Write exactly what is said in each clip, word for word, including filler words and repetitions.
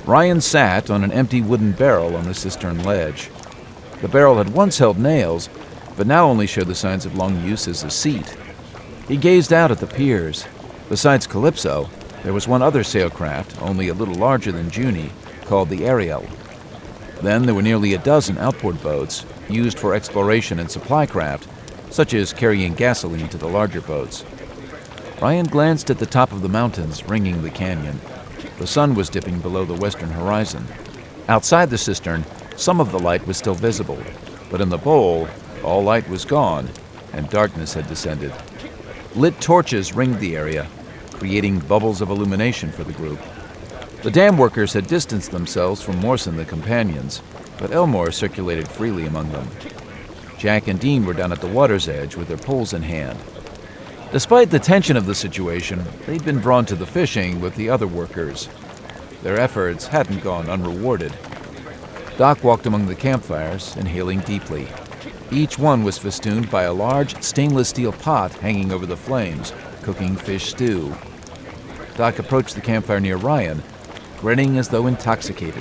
Ryan sat on an empty wooden barrel on the cistern ledge. The barrel had once held nails, but now only showed the signs of long use as a seat. He gazed out at the piers. Besides Calypso, there was one other sailcraft, only a little larger than Junie, called the Ariel. Then there were nearly a dozen outboard boats, used for exploration and supply craft, such as carrying gasoline to the larger boats. Ryan glanced at the top of the mountains ringing the canyon. The sun was dipping below the western horizon. Outside the cistern, some of the light was still visible, but in the bowl, all light was gone, and darkness had descended. Lit torches ringed the area, creating bubbles of illumination for the group. The dam workers had distanced themselves from Morse and the companions, but Elmore circulated freely among them. Jack and Dean were down at the water's edge with their poles in hand. Despite the tension of the situation, they'd been drawn to the fishing with the other workers. Their efforts hadn't gone unrewarded. Doc walked among the campfires, inhaling deeply. Each one was festooned by a large stainless steel pot hanging over the flames, cooking fish stew. Doc approached the campfire near Ryan, grinning as though intoxicated.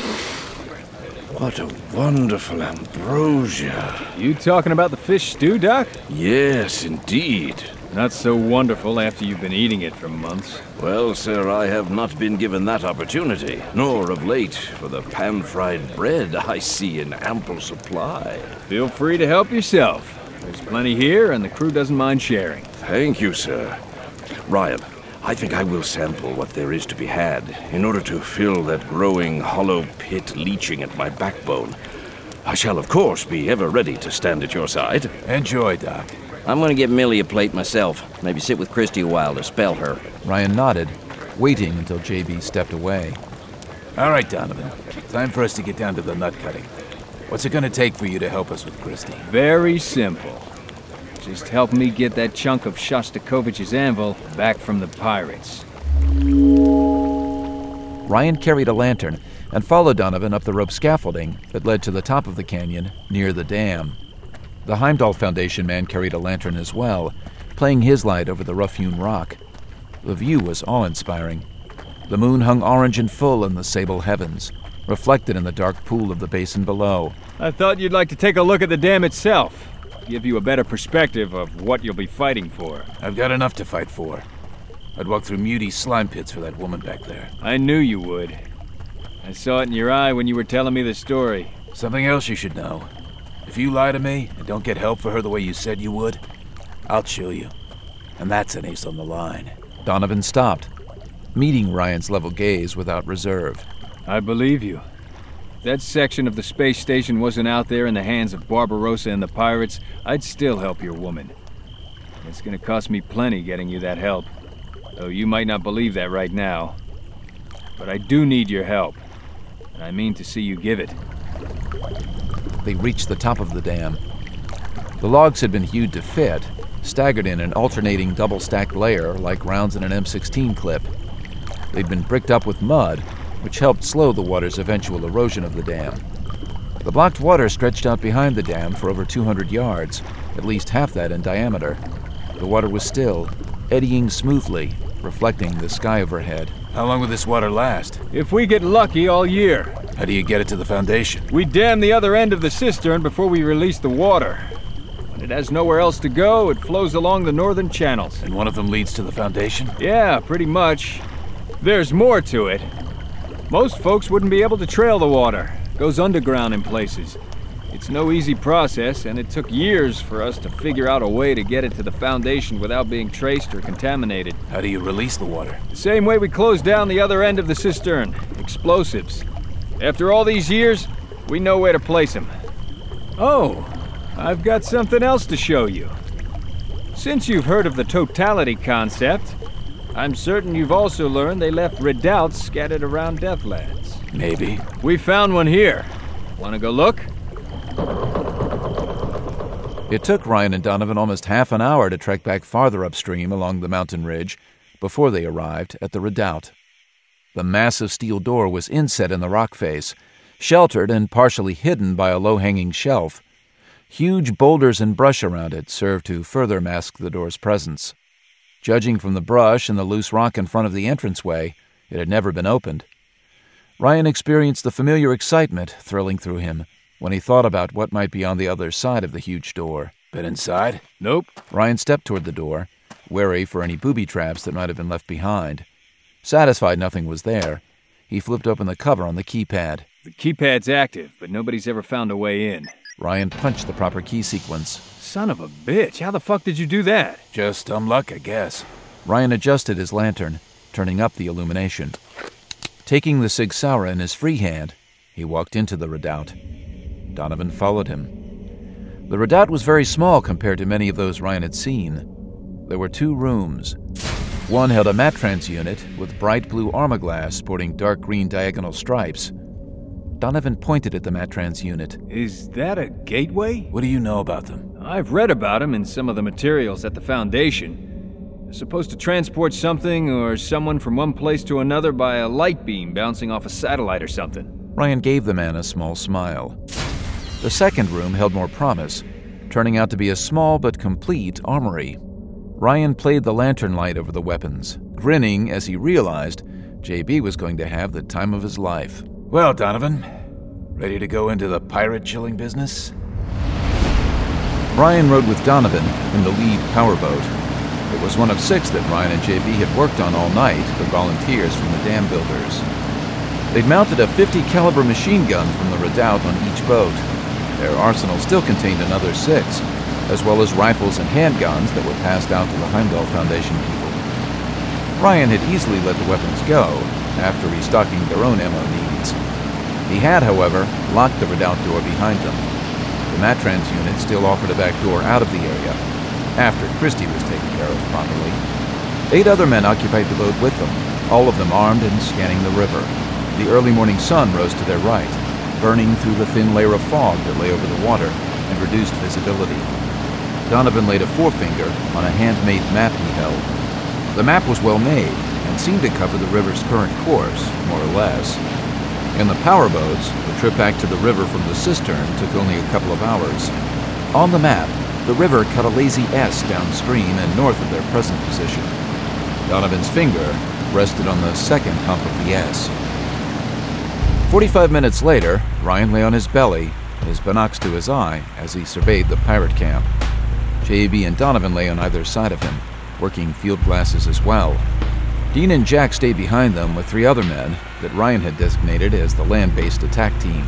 What a wonderful ambrosia. You talking about the fish stew, Doc? Yes, indeed. Not so wonderful after you've been eating it for months. Well, sir, I have not been given that opportunity, nor of late, for the pan-fried bread I see in ample supply. Feel free to help yourself. There's plenty here, and the crew doesn't mind sharing. Thank you, sir. Ryan, I think I will sample what there is to be had, in order to fill that growing hollow pit leaching at my backbone. I shall, of course, be ever ready to stand at your side. Enjoy, Doc. I'm gonna get Millie a plate myself. Maybe sit with Christy a while to spell her. Ryan nodded, waiting until J B stepped away. All right, Donovan. Time for us to get down to the nut cutting. What's it gonna take for you to help us with Christy? Very simple. Just help me get that chunk of Shostakovich's anvil back from the pirates. Ryan carried a lantern and followed Donovan up the rope scaffolding that led to the top of the canyon near the dam. The Heimdall Foundation man carried a lantern as well, playing his light over the rough-hewn rock. The view was awe-inspiring. The moon hung orange and full in the sable heavens, reflected in the dark pool of the basin below. I thought you'd like to take a look at the dam itself. Give you a better perspective of what you'll be fighting for. I've got enough to fight for. I'd walk through Muty's slime pits for that woman back there. I knew you would. I saw it in your eye when you were telling me the story. Something else you should know. If you lie to me and don't get help for her the way you said you would, I'll show you. And that's an ace on the line. Donovan stopped, meeting Ryan's level gaze without reserve. I believe you. If that section of the space station wasn't out there in the hands of Barbarossa and the pirates, I'd still help your woman. It's gonna cost me plenty getting you that help, though you might not believe that right now. But I do need your help, and I mean to see you give it. They reached the top of the dam. The logs had been hewed to fit, staggered in an alternating double-stacked layer like rounds in an M sixteen clip. They'd been bricked up with mud, which helped slow the water's eventual erosion of the dam. The blocked water stretched out behind the dam for over two hundred yards, at least half that in diameter. The water was still, eddying smoothly, reflecting the sky overhead. How long will this water last? If we get lucky, all year. How do you get it to the Foundation? We dam the other end of the cistern before we release the water. When it has nowhere else to go, it flows along the northern channels. And one of them leads to the Foundation? Yeah, pretty much. There's more to it. Most folks wouldn't be able to trail the water. It goes underground in places. It's no easy process, and it took years for us to figure out a way to get it to the Foundation without being traced or contaminated. How do you release the water? The same way we closed down the other end of the cistern. Explosives. After all these years, we know where to place them. Oh, I've got something else to show you. Since you've heard of the totality concept, I'm certain you've also learned they left redoubts scattered around Deathlands. Maybe. We found one here. Want to go look? It took Ryan and Donovan almost half an hour to trek back farther upstream along the mountain ridge before they arrived at the redoubt. The massive steel door was inset in the rock face, sheltered and partially hidden by a low-hanging shelf. Huge boulders and brush around it served to further mask the door's presence. Judging from the brush and the loose rock in front of the entranceway, it had never been opened. Ryan experienced the familiar excitement thrilling through him when he thought about what might be on the other side of the huge door. Been inside? Nope. Ryan stepped toward the door, wary for any booby traps that might have been left behind. Satisfied nothing was there, he flipped open the cover on the keypad. The keypad's active, but nobody's ever found a way in. Ryan punched the proper key sequence. Son of a bitch, how the fuck did you do that? Just dumb luck, I guess. Ryan adjusted his lantern, turning up the illumination. Taking the Sig Sauer in his free hand, he walked into the redoubt. Donovan followed him. The redoubt was very small compared to many of those Ryan had seen. There were two rooms. One held a Matrans unit with bright blue armor-glass sporting dark green diagonal stripes. Donovan pointed at the Matrans unit. Is that a gateway? What do you know about them? I've read about them in some of the materials at the Foundation. They're supposed to transport something or someone from one place to another by a light beam bouncing off a satellite or something. Ryan gave the man a small smile. The second room held more promise, turning out to be a small but complete armory. Ryan played the lantern light over the weapons, grinning as he realized J B was going to have the time of his life. Well, Donovan, ready to go into the pirate-chilling business? Ryan rode with Donovan in the lead powerboat. It was one of six that Ryan and J B had worked on all night with volunteers from the dam builders. They'd mounted a fifty caliber machine gun from the redoubt on each boat. Their arsenal still contained another six, as well as rifles and handguns that were passed out to the Heimdall Foundation people. Ryan had easily let the weapons go after restocking their own ammo needs. He had, however, locked the redoubt door behind them. The Matrans unit still offered a back door out of the area, after Christie was taken care of properly. Eight other men occupied the boat with them, all of them armed and scanning the river. The early morning sun rose to their right, burning through the thin layer of fog that lay over the water and reduced visibility. Donovan laid a forefinger on a handmade map he held. The map was well made and seemed to cover the river's current course, more or less. In the powerboats, the trip back to the river from the cistern took only a couple of hours. On the map, the river cut a lazy S downstream and north of their present position. Donovan's finger rested on the second hump of the S. Forty-five minutes later, Ryan lay on his belly, his binocs to his eye, as he surveyed the pirate camp. J B and Donovan lay on either side of him, working field glasses as well. Dean and Jack stayed behind them with three other men that Ryan had designated as the land-based attack team.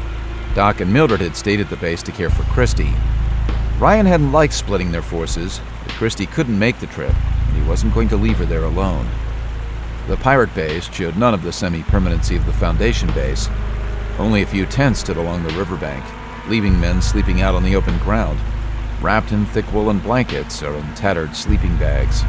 Doc and Mildred had stayed at the base to care for Christie. Ryan hadn't liked splitting their forces, but Christie couldn't make the trip, and he wasn't going to leave her there alone. The pirate base showed none of the semi-permanency of the Foundation base. Only a few tents stood along the riverbank, leaving men sleeping out on the open ground, wrapped in thick woolen blankets or in tattered sleeping bags.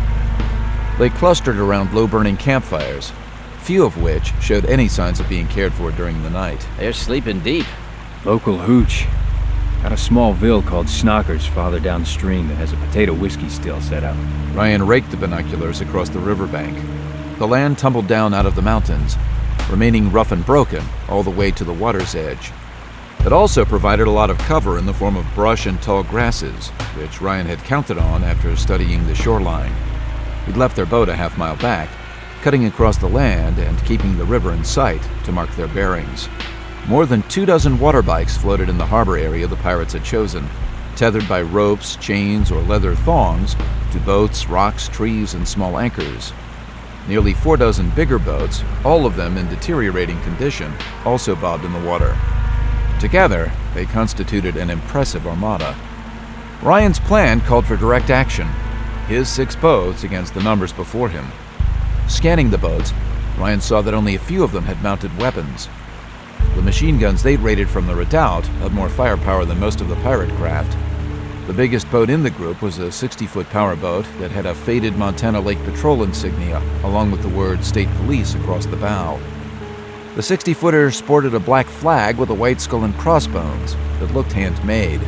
They clustered around low-burning campfires, few of which showed any signs of being cared for during the night. They're sleeping deep. Local hooch. Got a small ville called Snockers farther downstream that has a potato whiskey still set up. Ryan raked the binoculars across the riverbank. The land tumbled down out of the mountains, remaining rough and broken all the way to the water's edge. It also provided a lot of cover in the form of brush and tall grasses, which Ryan had counted on after studying the shoreline. He'd left their boat a half mile back, cutting across the land and keeping the river in sight to mark their bearings. More than two dozen water bikes floated in the harbor area the pirates had chosen, tethered by ropes, chains, or leather thongs to boats, rocks, trees, and small anchors. Nearly four dozen bigger boats, all of them in deteriorating condition, also bobbed in the water. Together, they constituted an impressive armada. Ryan's plan called for direct action, his six boats against the numbers before him. Scanning the boats, Ryan saw that only a few of them had mounted weapons. The machine guns they'd raided from the redoubt had more firepower than most of the pirate craft. The biggest boat in the group was a sixty-foot powerboat that had a faded Montana Lake Patrol insignia, along with the word State Police across the bow. The sixty-footer sported a black flag with a white skull and crossbones that looked handmade.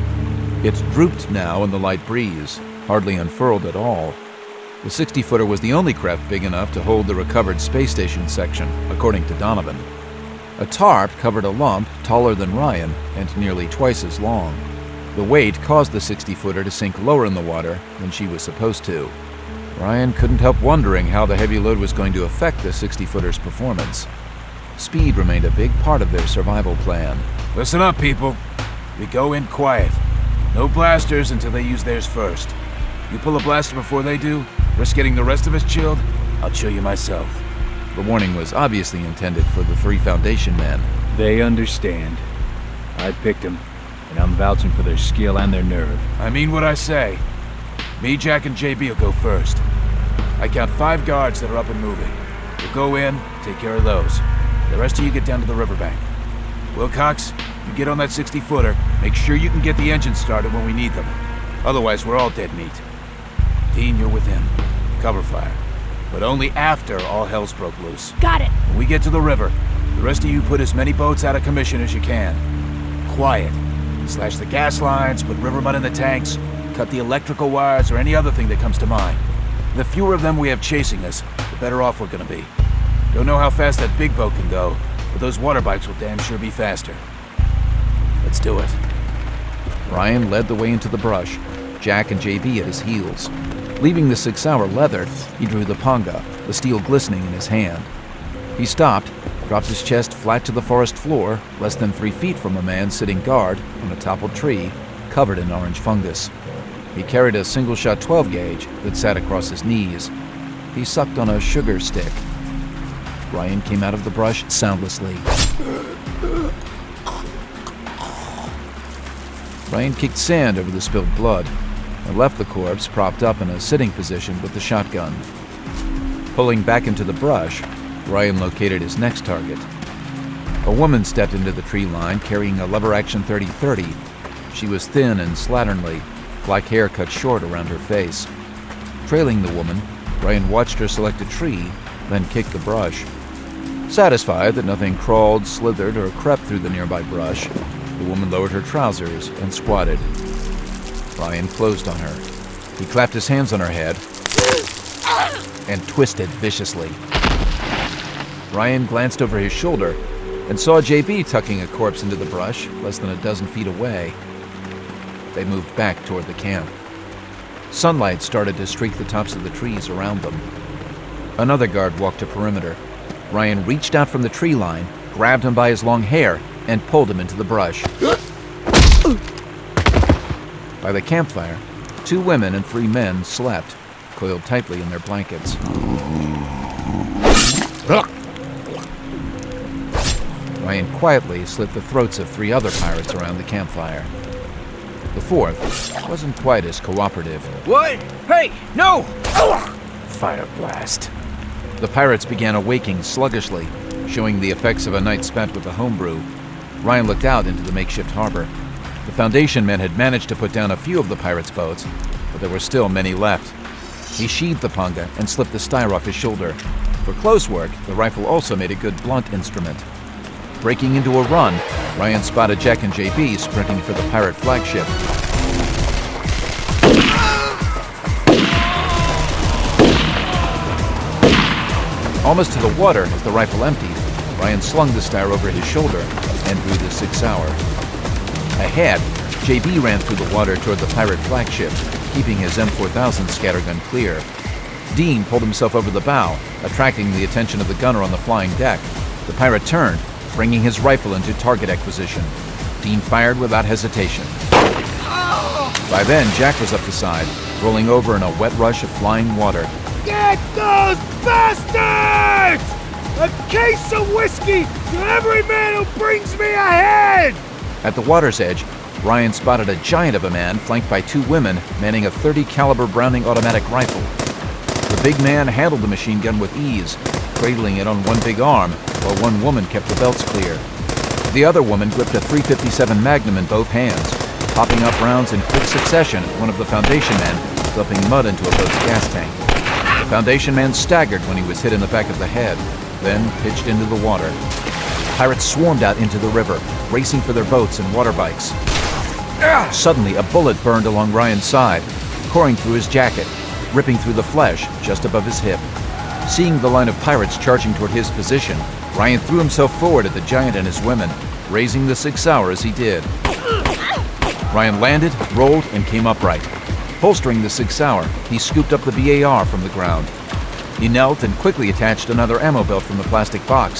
It drooped now in the light breeze, hardly unfurled at all. The sixty-footer was the only craft big enough to hold the recovered space station section, according to Donovan. A tarp covered a lump taller than Ryan and nearly twice as long. The weight caused the sixty-footer to sink lower in the water than she was supposed to. Ryan couldn't help wondering how the heavy load was going to affect the sixty-footer's performance. Speed remained a big part of their survival plan. Listen up, people. We go in quiet. No blasters until they use theirs first. You pull a blaster before they do, risk getting the rest of us chilled, I'll chill you myself. The warning was obviously intended for the three Foundation men. They understand. I picked them, and I'm vouching for their skill and their nerve. I mean what I say. Me, Jack, and J B will go first. I count five guards that are up and moving. We'll go in, take care of those. The rest of you get down to the riverbank. Wilcox, you get on that sixty-footer. Make sure you can get the engines started when we need them. Otherwise, we're all dead meat. Dean, you're with him. Cover fire. But only after all hell's broke loose. Got it. When we get to the river, the rest of you put as many boats out of commission as you can. Quiet. Slash the gas lines, put river mud in the tanks, cut the electrical wires or any other thing that comes to mind. The fewer of them we have chasing us, the better off we're gonna be. Don't know how fast that big boat can go, but those water bikes will damn sure be faster. Let's do it. Ryan led the way into the brush, Jack and J B at his heels. Leaving the Sig Sauer leathered, he drew the panga, the steel glistening in his hand. He stopped, dropped his chest flat to the forest floor, less than three feet from a man sitting guard on a toppled tree, covered in orange fungus. He carried a single-shot twelve gauge that sat across his knees. He sucked on a sugar stick. Ryan came out of the brush soundlessly. Ryan kicked sand over the spilled blood and left the corpse propped up in a sitting position with the shotgun. Pulling back into the brush, Ryan located his next target. A woman stepped into the tree line carrying a lever-action thirty thirty. She was thin and slatternly, black hair cut short around her face. Trailing the woman, Ryan watched her select a tree, then kick the brush. Satisfied that nothing crawled, slithered, or crept through the nearby brush, the woman lowered her trousers and squatted. Ryan closed on her. He clapped his hands on her head and twisted viciously. Ryan glanced over his shoulder and saw J B tucking a corpse into the brush less than a dozen feet away. They moved back toward the camp. Sunlight started to streak the tops of the trees around them. Another guard walked to perimeter. Ryan reached out from the tree line, grabbed him by his long hair, and pulled him into the brush. By the campfire, two women and three men slept, coiled tightly in their blankets. Ryan quietly slit the throats of three other pirates around the campfire. The fourth wasn't quite as cooperative. What? Hey, no! Fire blast. The pirates began awaking sluggishly, showing the effects of a night spent with the homebrew. Ryan looked out into the makeshift harbor. The Foundation men had managed to put down a few of the pirates' boats, but there were still many left. He sheathed the panga and slipped the styre off his shoulder. For close work, the rifle also made a good blunt instrument. Breaking into a run, Ryan spotted Jack and J B sprinting for the pirate flagship. Almost to the water as the rifle emptied, Ryan slung the styre over his shoulder and drew the Sig Sauer. Ahead, J B ran through the water toward the pirate flagship, keeping his M four thousand scattergun clear. Dean pulled himself over the bow, attracting the attention of the gunner on the flying deck. The pirate turned, bringing his rifle into target acquisition. Dean fired without hesitation. By then, Jack was up the side, rolling over in a wet rush of flying water. Get those bastards! A case of whiskey to every man who brings me a head! At the water's edge, Ryan spotted a giant of a man flanked by two women manning a thirty caliber Browning automatic rifle. The big man handled the machine gun with ease, cradling it on one big arm, while one woman kept the belts clear. The other woman gripped a three fifty-seven Magnum in both hands, popping up rounds in quick succession as one of the Foundation men dumping mud into a boat's gas tank. The Foundation man staggered when he was hit in the back of the head, then pitched into the water. Pirates swarmed out into the river, racing for their boats and water bikes. Suddenly, a bullet burned along Ryan's side, coursing through his jacket, ripping through the flesh just above his hip. Seeing the line of pirates charging toward his position, Ryan threw himself forward at the giant and his women, raising the Sig Sauer as he did. Ryan landed, rolled, and came upright. Holstering the Sig Sauer, he scooped up the B A R from the ground. He knelt and quickly attached another ammo belt from the plastic box,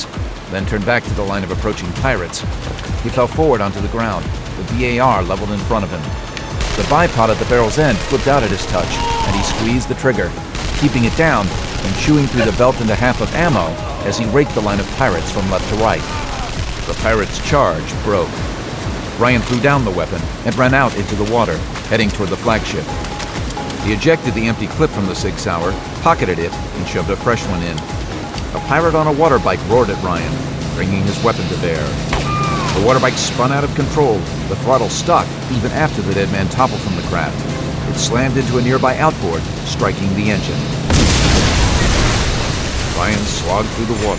then turned back to the line of approaching pirates. He fell forward onto the ground, the B A R leveled in front of him. The bipod at the barrel's end flipped out at his touch, and he squeezed the trigger, keeping it down and chewing through the belt and a half of ammo as he raked the line of pirates from left to right. The pirates' charge broke. Ryan threw down the weapon and ran out into the water, heading toward the flagship. He ejected the empty clip from the Sig Sauer, pocketed it, and shoved a fresh one in. A pirate on a water bike roared at Ryan, bringing his weapon to bear. The water bike spun out of control, the throttle stuck even after the dead man toppled from the craft. It slammed into a nearby outboard, striking the engine. Ryan slogged through the water.